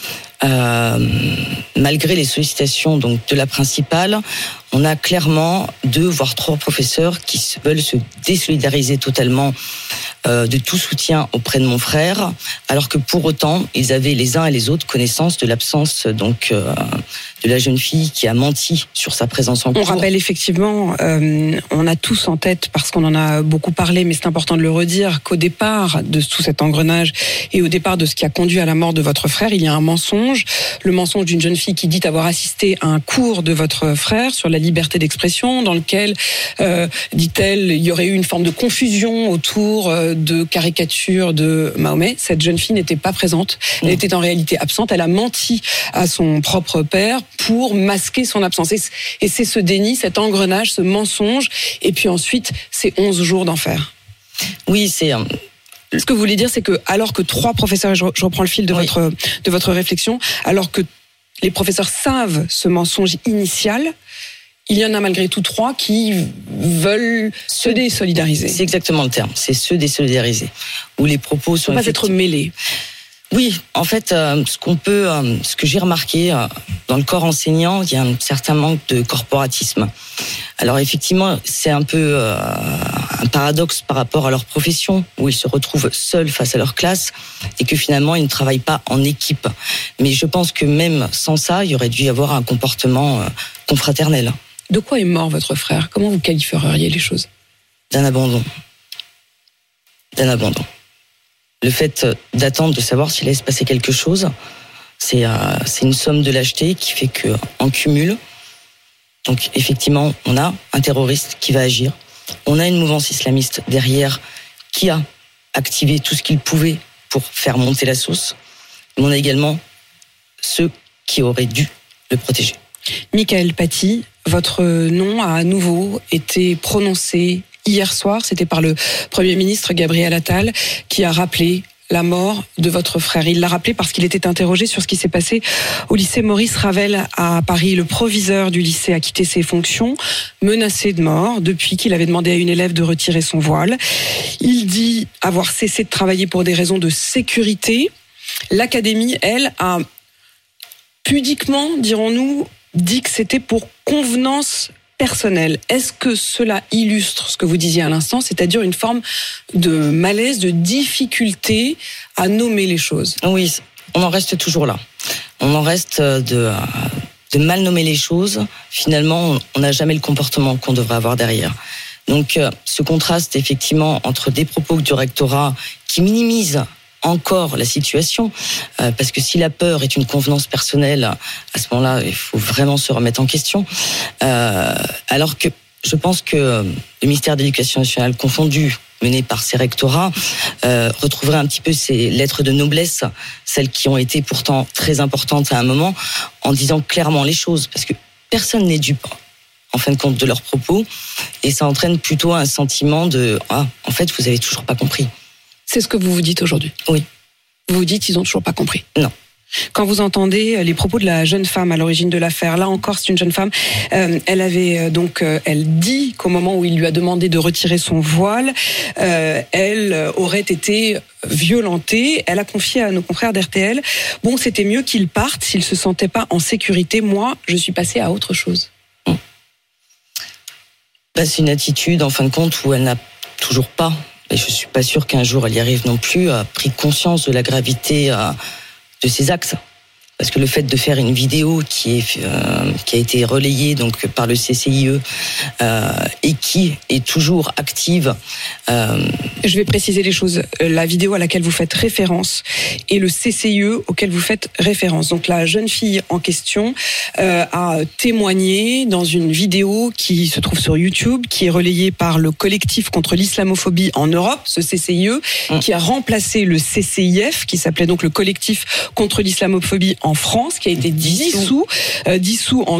malgré les sollicitations donc de la principale, on a clairement 2 voire 3 professeurs qui veulent se désolidariser totalement de tout soutien auprès de mon frère, alors que pour autant, ils avaient les uns et les autres connaissance de l'absence donc de la jeune fille qui a menti sur sa présence en cours. On rappelle effectivement, on a tous en tête, parce qu'on en a beaucoup parlé, mais c'est important de le redire, qu'au départ de tout cet engrenage et au départ de ce qui a conduit à la mort de votre frère, il y a un mensonge, le mensonge d'une jeune fille qui dit avoir assisté à un cours de votre frère sur la liberté d'expression, dans lequel, dit-elle, il y aurait eu une forme de confusion autour de caricatures de Mahomet. Cette jeune fille n'était pas présente, elle était en réalité absente, elle a menti à son propre père pour masquer son absence. Et c'est ce déni, cet engrenage, ce mensonge, et puis ensuite, ces 11 jours d'enfer. Oui, c'est... Ce que vous voulez dire, c'est que, alors que 3 professeurs, je reprends le fil de votre réflexion, alors que les professeurs savent ce mensonge initial, il y en a malgré tout 3 qui veulent se désolidariser. C'est exactement le terme, c'est se désolidariser. Où les propos sont... Pas être mêlés. Oui, en fait, ce que j'ai remarqué dans le corps enseignant, il y a un certain manque de corporatisme. Alors effectivement, c'est un peu un paradoxe par rapport à leur profession, où ils se retrouvent seuls face à leur classe et que finalement ils ne travaillent pas en équipe. Mais je pense que même sans ça, il y aurait dû y avoir un comportement confraternel. De quoi est mort votre frère? Comment vous qualifieriez les choses? D'un abandon. D'un abandon. Le fait d'attendre de savoir s'il allait se passer quelque chose, c'est une somme de lâcheté qui fait que, en cumul, donc effectivement, on a un terroriste qui va agir, on a une mouvance islamiste derrière qui a activé tout ce qu'il pouvait pour faire monter la sauce, mais on a également ceux qui auraient dû le protéger. Mickaël Paty, votre nom a à nouveau été prononcé hier soir, c'était par le Premier ministre Gabriel Attal qui a rappelé la mort de votre frère. Il l'a rappelé parce qu'il était interrogé sur ce qui s'est passé au lycée Maurice Ravel à Paris. Le proviseur du lycée a quitté ses fonctions, menacé de mort, depuis qu'il avait demandé à une élève de retirer son voile. Il dit avoir cessé de travailler pour des raisons de sécurité. L'académie, elle, a pudiquement, dirons-nous, dit que c'était pour convenance personnelle. Est-ce que cela illustre ce que vous disiez à l'instant, c'est-à-dire une forme de malaise, de difficulté à nommer les choses? Oui, on en reste toujours là. On en reste de mal nommer les choses. Finalement, on n'a jamais le comportement qu'on devrait avoir derrière. Donc, ce contraste, effectivement, entre des propos du rectorat qui minimisent encore la situation, parce que si la peur est une convenance personnelle, à ce moment-là, il faut vraiment se remettre en question. Alors que je pense que le ministère de l'Éducation nationale confondu, mené par ces rectorats, retrouverait un petit peu ces lettres de noblesse, celles qui ont été pourtant très importantes à un moment, en disant clairement les choses, parce que personne n'est dupe en fin de compte, de leurs propos. Et ça entraîne plutôt un sentiment de « Ah, en fait, vous avez toujours pas compris ». C'est ce que vous vous dites aujourd'hui? Oui. Vous vous dites, ils ont toujours pas compris? Non. Quand vous entendez les propos de la jeune femme à l'origine de l'affaire, là encore c'est une jeune femme, elle dit qu'au moment où il lui a demandé de retirer son voile, elle aurait été violentée. Elle a confié à nos confrères d'RTL, bon, c'était mieux qu'il parte s'il se sentait pas en sécurité. Moi, je suis passée à autre chose. C'est une attitude en fin de compte où elle n'a toujours pas, et je suis pas sûre qu'un jour elle y arrive non plus, a pris conscience de la gravité de ses actes. Parce que le fait de faire une vidéo qui a été relayée donc par le CCIE et qui est toujours active. Je vais préciser les choses. La vidéo à laquelle vous faites référence et le CCIE auquel vous faites référence. Donc la jeune fille en question a témoigné dans une vidéo qui se trouve sur YouTube, qui est relayée par le collectif contre l'islamophobie en Europe, ce CCIE, qui a remplacé le CCIF, qui s'appelait donc le collectif contre l'islamophobie en France, qui a été dissous en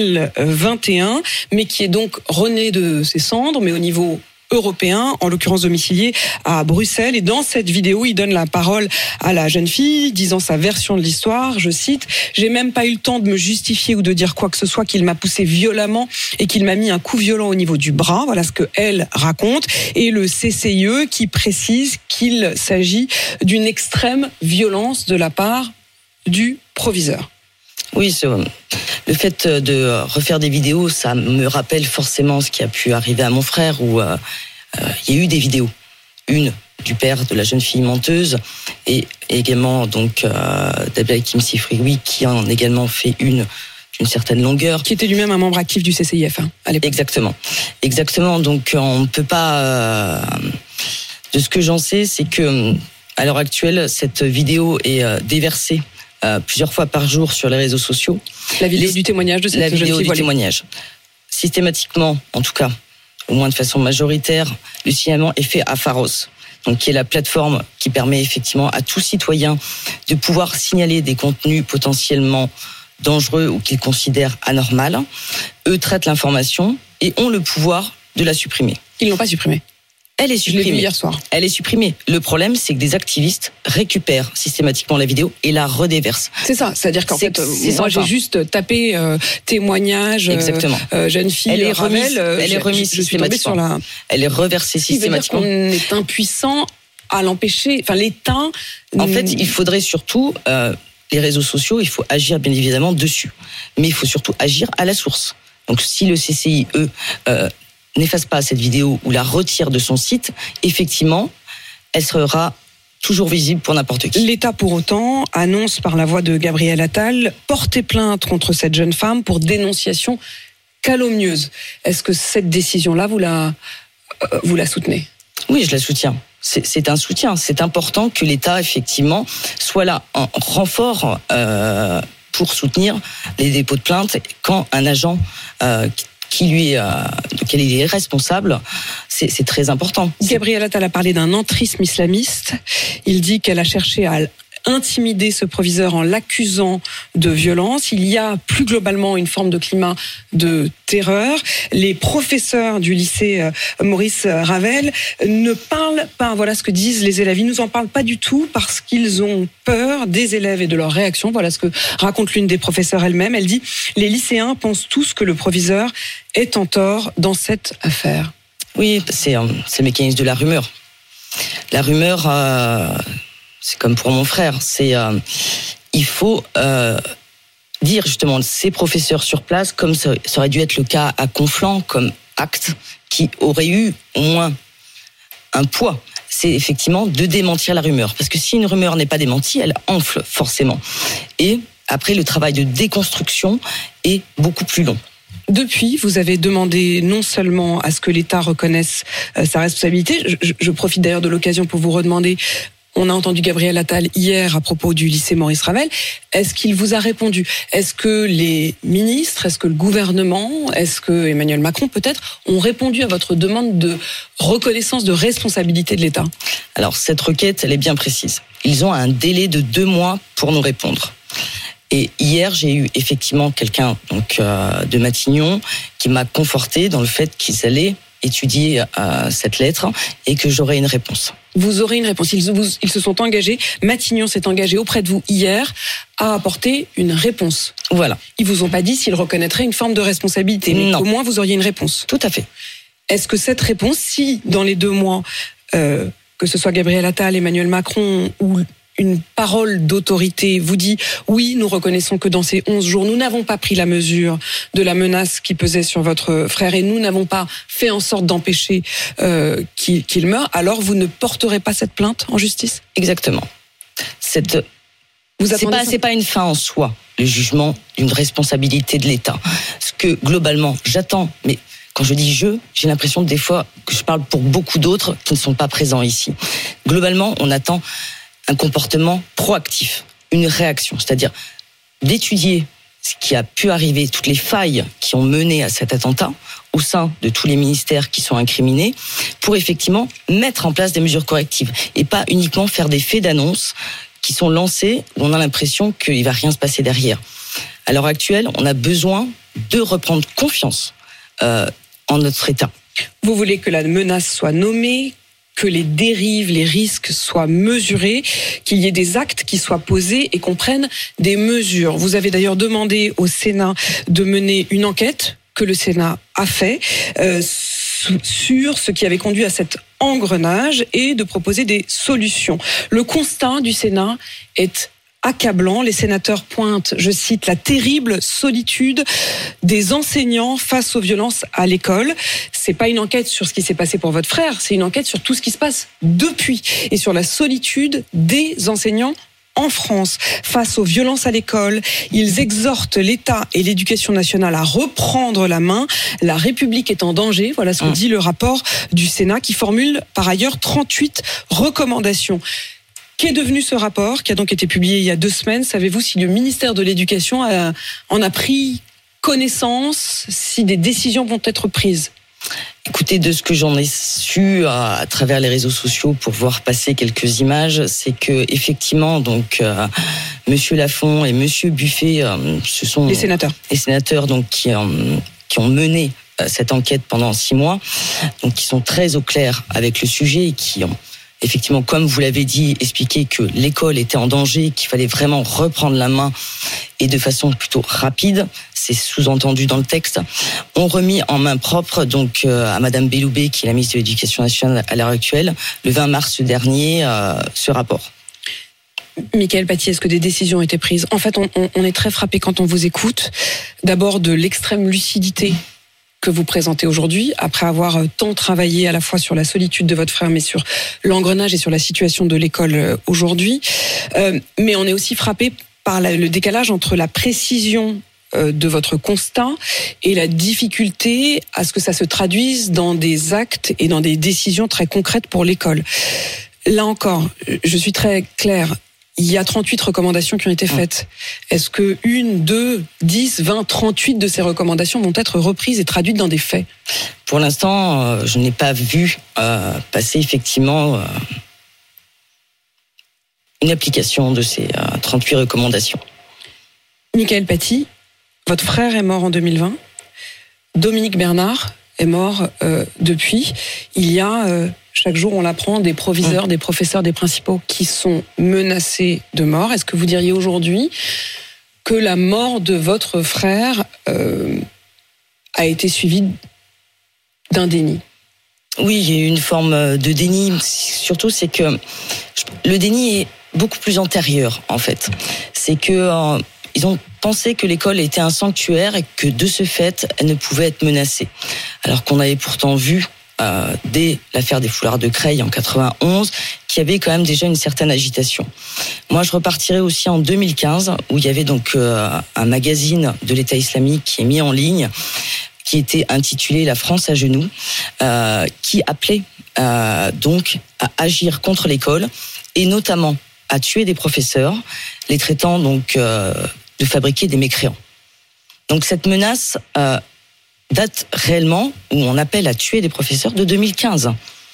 2021, mais qui est donc rené de ses cendres, mais au niveau européen, en l'occurrence domicilié à Bruxelles. Et dans cette vidéo, il donne la parole à la jeune fille, disant sa version de l'histoire. Je cite: « J'ai même pas eu le temps de me justifier ou de dire quoi que ce soit, qu'il m'a poussé violemment et qu'il m'a mis un coup violent au niveau du bras. » Voilà ce qu'elle raconte. Et le CCIE qui précise qu'il s'agit d'une extrême violence de la part du proviseur. Oui, le fait de refaire des vidéos, ça me rappelle forcément ce qui a pu arriver à mon frère, où il y a eu des vidéos. Une du père de la jeune fille menteuse, et également donc d'Abdelhakim Sifrioui, qui en a également fait une d'une certaine longueur. Qui était lui-même un membre actif du CCIF à l'époque. Exactement. Donc on ne peut pas... De ce que j'en sais, c'est que à l'heure actuelle, cette vidéo est déversée plusieurs fois par jour sur les réseaux sociaux. La vidéo du témoignage de cette jeune fille. La vidéo du témoignage. Systématiquement, en tout cas, au moins de façon majoritaire, le signalement est fait à Pharos, donc qui est la plateforme qui permet effectivement à tout citoyen de pouvoir signaler des contenus potentiellement dangereux ou qu'ils considèrent anormaux. Eux traitent l'information et ont le pouvoir de la supprimer. Ils l'ont pas supprimée. Elle est supprimée. Je l'ai vu hier soir. Elle est supprimée. Le problème, c'est que des activistes récupèrent systématiquement la vidéo et la redéversent. C'est ça. C'est-à-dire qu'en fait, moi, j'ai juste tapé témoignage. Exactement. Jeune fille. Elle est remise. Elle est remise systématiquement. Elle est reversée systématiquement. On est impuissant à l'empêcher. Enfin, l'État. En fait, il faudrait surtout les réseaux sociaux. Il faut agir bien évidemment dessus, mais il faut surtout agir à la source. Donc, si le CCIE n'efface pas cette vidéo ou la retire de son site, effectivement, elle sera toujours visible pour n'importe qui. L'État, pour autant, annonce par la voix de Gabriel Attal porter plainte contre cette jeune femme pour dénonciation calomnieuse. Est-ce que cette décision-là, vous la soutenez? Oui, je la soutiens. C'est un soutien. C'est important que l'État, effectivement, soit là en renfort pour soutenir les dépôts de plainte quand un agent duquel il est responsable, c'est très important. Gabriel Attal a parlé d'un entrisme islamiste. Il dit qu'elle a cherché à intimider ce proviseur en l'accusant de violence. Il y a plus globalement une forme de climat de terreur. Les professeurs du lycée Maurice Ravel ne parlent pas, voilà ce que disent les élèves. Ils nous en parlent pas du tout parce qu'ils ont peur des élèves et de leurs réactions. Voilà ce que raconte l'une des professeurs elle-même. Elle dit « Les lycéens pensent tous que le proviseur est en tort dans cette affaire ». Oui, c'est le mécanisme de la rumeur. La rumeur... c'est comme pour mon frère, il faut dire justement ces professeurs sur place, comme ça aurait dû être le cas à Conflans, comme acte qui aurait eu au moins un poids. C'est effectivement de démentir la rumeur. Parce que si une rumeur n'est pas démentie, elle enfle forcément. Et après, le travail de déconstruction est beaucoup plus long. Depuis, vous avez demandé non seulement à ce que l'État reconnaisse sa responsabilité, je profite d'ailleurs de l'occasion pour vous redemander... On a entendu Gabriel Attal hier à propos du lycée Maurice Ravel. Est-ce qu'il vous a répondu? Est-ce que les ministres, est-ce que le gouvernement, est-ce que Emmanuel Macron peut-être ont répondu à votre demande de reconnaissance de responsabilité de l'État? Alors cette requête, elle est bien précise. Ils ont un délai de 2 mois pour nous répondre. Et hier, j'ai eu effectivement quelqu'un de Matignon qui m'a conforté dans le fait qu'ils allaient étudier cette lettre et que j'aurai une réponse. Vous aurez une réponse. Ils se sont engagés. Matignon s'est engagé auprès de vous hier à apporter une réponse. Voilà. Ils vous ont pas dit s'ils reconnaîtraient une forme de responsabilité, mais au moins vous auriez une réponse. Tout à fait. Est-ce que cette réponse, si dans les 2 mois, que ce soit Gabriel Attal, Emmanuel Macron ou une parole d'autorité vous dit oui, nous reconnaissons que dans ces 11 jours, nous n'avons pas pris la mesure de la menace qui pesait sur votre frère et nous n'avons pas fait en sorte d'empêcher qu'il meure, alors vous ne porterez pas cette plainte en justice ? Exactement. C'est pas une fin en soi, le jugement d'une responsabilité de l'État. Ce que globalement j'attends, mais quand je dis j'ai l'impression que des fois que je parle pour beaucoup d'autres qui ne sont pas présents ici. Globalement, on attend un comportement proactif, une réaction, c'est-à-dire d'étudier ce qui a pu arriver, toutes les failles qui ont mené à cet attentat au sein de tous les ministères qui sont incriminés, pour effectivement mettre en place des mesures correctives et pas uniquement faire des faits d'annonce qui sont lancés où on a l'impression qu'il ne va rien se passer derrière. À l'heure actuelle, on a besoin de reprendre confiance en notre État. Vous voulez que la menace soit nommée, que les dérives, les risques soient mesurés, qu'il y ait des actes qui soient posés et qu'on prenne des mesures. Vous avez d'ailleurs demandé au Sénat de mener une enquête que le Sénat a fait sur ce qui avait conduit à cet engrenage et de proposer des solutions. Le constat du Sénat est accablant. Les sénateurs pointent, je cite, la terrible solitude des enseignants face aux violences à l'école. C'est pas une enquête sur ce qui s'est passé pour votre frère, c'est une enquête sur tout ce qui se passe depuis et sur la solitude des enseignants en France face aux violences à l'école. Ils exhortent l'État et l'Éducation nationale à reprendre la main. La République est en danger. Voilà ce que dit le rapport du Sénat qui formule par ailleurs 38 recommandations. Qu'est devenu ce rapport qui a donc été publié il y a 2 semaines ? Savez-vous si le ministère de l'Éducation en a pris connaissance, si des décisions vont être prises ? Écoutez, de ce que j'en ai su à travers les réseaux sociaux pour voir passer quelques images, c'est que effectivement, donc Monsieur Lafont et Monsieur Buffet, ce sont les sénateurs donc qui ont mené cette enquête pendant 6 mois, donc qui sont très au clair avec le sujet et qui ont effectivement, comme vous l'avez dit, expliqué que l'école était en danger, qu'il fallait vraiment reprendre la main et de façon plutôt rapide, c'est sous-entendu dans le texte, ont remis en main propre donc à Madame Belloubet, qui est la ministre de l'Éducation nationale à l'heure actuelle, le 20 mars dernier, ce rapport. Mickaël Paty, est-ce que des décisions ont été prises ? En fait, on est très frappé quand on vous écoute, d'abord de l'extrême lucidité que vous présentez aujourd'hui, après avoir tant travaillé à la fois sur la solitude de votre frère, mais sur l'engrenage et sur la situation de l'école aujourd'hui. Mais on est aussi frappé par le décalage entre la précision de votre constat et la difficulté à ce que ça se traduise dans des actes et dans des décisions très concrètes pour l'école. Là encore, je suis très claire. Il y a 38 recommandations qui ont été faites. Est-ce que 1, 2, 10, 20, 38 de ces recommandations vont être reprises et traduites dans des faits ? Pour l'instant, je n'ai pas vu passer effectivement une application de ces 38 recommandations. Mickaël Paty, votre frère est mort en 2020. Dominique Bernard est mort depuis. Il y a... chaque jour, on l'apprend, des proviseurs, des professeurs, des principaux qui sont menacés de mort. Est-ce que vous diriez aujourd'hui que la mort de votre frère a été suivie d'un déni ? Oui, il y a eu une forme de déni. Surtout, c'est que le déni est beaucoup plus antérieur, en fait. C'est que ils ont pensé que l'école était un sanctuaire et que de ce fait, elle ne pouvait être menacée. Alors qu'on avait pourtant vu dès l'affaire des foulards de Creil en 91, qu'il y avait quand même déjà une certaine agitation. Moi, je repartirai aussi en 2015, où il y avait donc un magazine de l'État islamique qui est mis en ligne, qui était intitulé La France à genoux, qui appelait donc à agir contre l'école, et notamment à tuer des professeurs, les traitant donc de fabriquer des mécréants. Donc cette menace date réellement, où on appelle à tuer des professeurs, de 2015.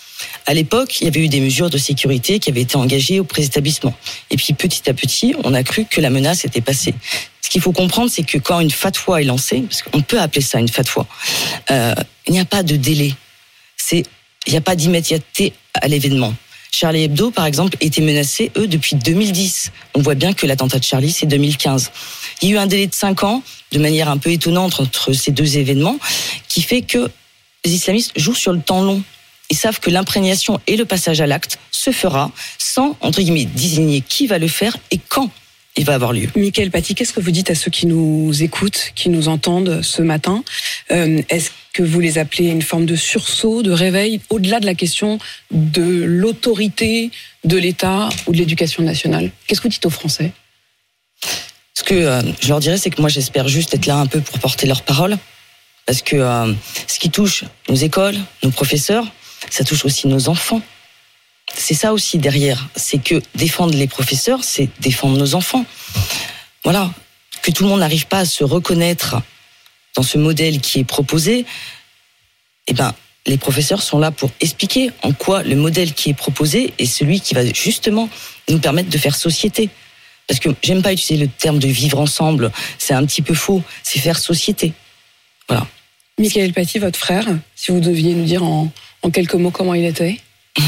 À l'époque, il y avait eu des mesures de sécurité qui avaient été engagées auprès des établissements. Et puis petit à petit, on a cru que la menace était passée. Ce qu'il faut comprendre, c'est que quand une fatwa est lancée, parce qu'on peut appeler ça une fatwa, il n'y a pas de délai. Il n'y a pas d'immédiateté à l'événement. Charlie Hebdo, par exemple, était menacé, eux, depuis 2010. On voit bien que l'attentat de Charlie, c'est 2015. Il y a eu un délai de 5 ans, de manière un peu étonnante entre ces deux événements, qui fait que les islamistes jouent sur le temps long. Ils savent que l'imprégnation et le passage à l'acte se fera sans, entre guillemets, désigner qui va le faire et quand il va avoir lieu. Mickaël Paty, qu'est-ce que vous dites à ceux qui nous écoutent, qui nous entendent ce matin ? Est-ce que vous les appelez une forme de sursaut, de réveil, au-delà de la question de l'autorité de l'État ou de l'éducation nationale ? Qu'est-ce que vous dites aux Français ? Ce que je leur dirais, c'est que moi, j'espère juste être là un peu pour porter leur parole. Parce que ce qui touche nos écoles, nos professeurs, ça touche aussi nos enfants. C'est ça aussi derrière. C'est que défendre les professeurs, c'est défendre nos enfants. Voilà. Que tout le monde n'arrive pas à se reconnaître dans ce modèle qui est proposé, eh ben, les professeurs sont là pour expliquer en quoi le modèle qui est proposé est celui qui va justement nous permettre de faire société. Parce que j'aime pas utiliser le terme de vivre ensemble, c'est un petit peu faux, c'est faire société. Voilà. Mickaël Paty, votre frère, si vous deviez nous dire en quelques mots comment il était ?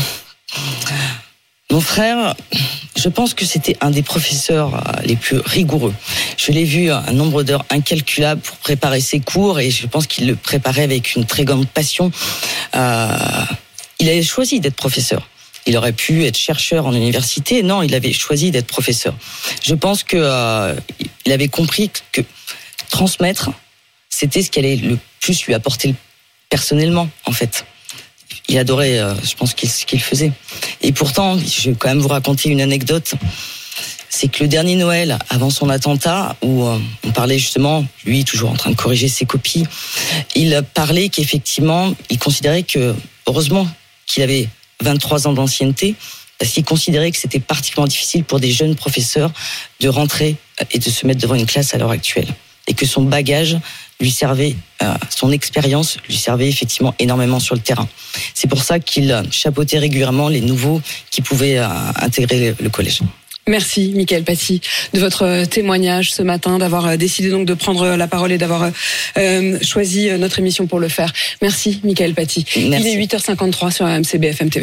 Mon frère, je pense que c'était un des professeurs les plus rigoureux. Je l'ai vu un nombre d'heures incalculable pour préparer ses cours et je pense qu'il le préparait avec une très grande passion. Il avait choisi d'être professeur. Il aurait pu être chercheur en université. Non, il avait choisi d'être professeur. Je pense que il avait compris que transmettre, c'était ce qui allait le plus lui apporter personnellement, en fait. Il adorait, je pense, ce qu'il faisait. Et pourtant, je vais quand même vous raconter une anecdote. C'est que le dernier Noël, avant son attentat, où on parlait justement, lui, toujours en train de corriger ses copies, il parlait qu'effectivement, il considérait que, heureusement, qu'il avait 23 ans d'ancienneté, parce qu'il considérait que c'était particulièrement difficile pour des jeunes professeurs de rentrer et de se mettre devant une classe à l'heure actuelle. Et que son bagage lui servait, son expérience lui servait effectivement énormément sur le terrain. C'est pour ça qu'il chapeautait régulièrement les nouveaux qui pouvaient intégrer le collège. Merci Mickaël Paty de votre témoignage ce matin, d'avoir décidé donc de prendre la parole et d'avoir choisi notre émission pour le faire. Merci Mickaël Paty. Merci. Il est 8h53 sur RMC BFM TV.